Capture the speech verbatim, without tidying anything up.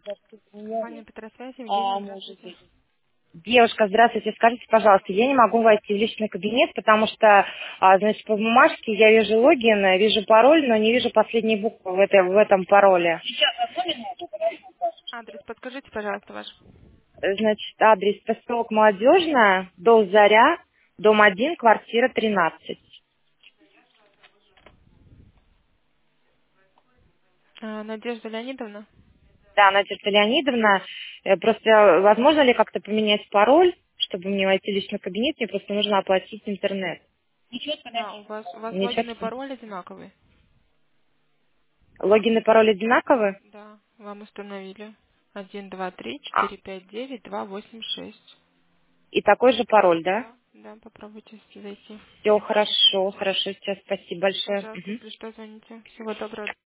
Компания Петросвязь, Евгения, А, может здравствуйте. быть. Девушка, здравствуйте, скажите, пожалуйста, я не могу войти в личный кабинет, потому что, а, значит, по бумажке я вижу логин, вижу пароль, но не вижу последние буквы в, этой- в этом пароле. Адрес подскажите, пожалуйста, ваш. Э, Значит, адрес поселок Молодежная, дом Заря, дом один, квартира тринадцать. А, Надежда Леонидовна. Да, Надежда Леонидовна, э, просто возможно ли как-то поменять пароль, чтобы мне войти в личный кабинет, мне просто нужно оплатить интернет. Да, у вас, у вас Мне логин и четко. пароль одинаковый. Логин и пароль одинаковы? Да, вам установили. Один, два, три, А, четыре, пять, девять, два, восемь, шесть. и такой же пароль, да? Да, да, попробуйте зайти. Все хорошо, хорошо, сейчас спасибо большое. Пожалуйста, Мгм. если что, звоните. Всего доброго.